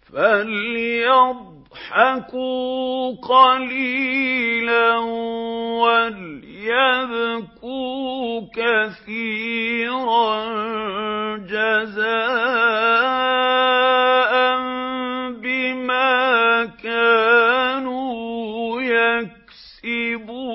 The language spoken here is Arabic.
فَلْيَضْحَكُوا قَلِيلًا وَلْيَبْكُوا كَثِيرًا جَزَاءً بِمَا كَانُوا يَكْسِبُونَ.